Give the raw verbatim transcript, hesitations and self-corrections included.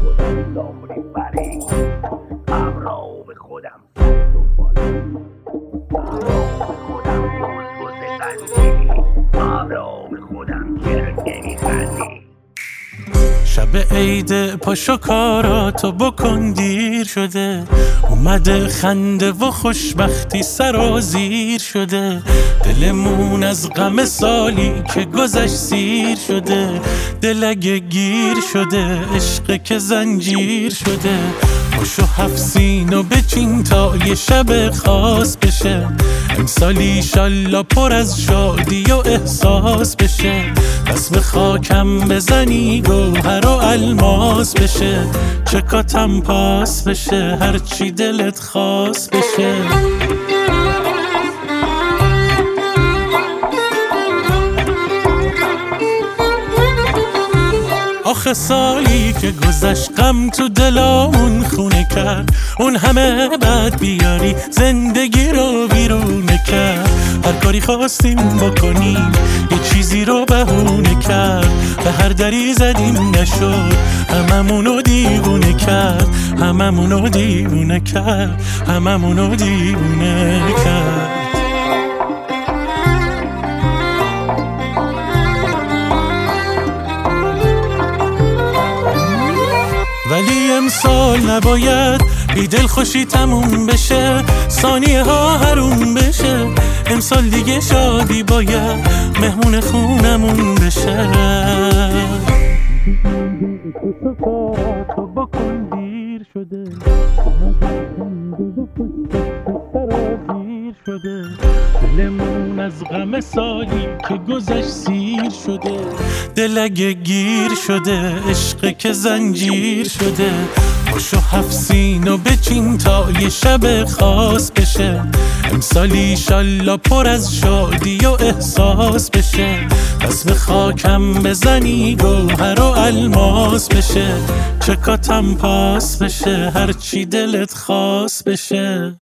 خودم داخلی فرید ابرا به خودم سرد و بالا ابرا به خودم دوز و زندگی ابرا به خودم چرا نمیخندی. شب عید پاشو کاراتو بکن دیر شده، اومده خنده و خوشبختی سرازیر شده. دلمون از غم سالی که گذشت سیر شده، دل اگه گیر شده عشق که زنجیر شده. پاشو هفت سینو بچین تا یه شب خاص بشه، امسال ایشالله پر از شادی و احساس بشه. دست به خاکم بزنی گوهر و الماس بشه، چکاتم پاس بشه هرچی دلت خواست بشه. آخه سالی که گذشت غم تو دلامون خونه کرد، اون همه بعد بیاری زندگی رو ویرونه کرد. هر کاری خواستیم بکنیم یه چیزی رو بهونه کرد، به هر دری زدیم نشد هممونو دیوونه کرد، هممونو دیوونه کرد، هممونو دیوونه کرد. ولی امسال نباید بی دل خوشی تموم بشه، ثانیه ها حروم بشه. امسال دیگه شادی باید مهمون خونمون بشه. شده دلمون از غم سالی که گذشت سیر شده، دل اگه گیر شده عشق که زنجیر شده. پاشو هفت سینو بچین تا یه شب خاص بشه، امسال ایشالله پر از شادی و احساس بشه. دست به خاکم بزنی گوهر و الماس بشه، چکاتم پاس بشه هرچی دلت خواست بشه.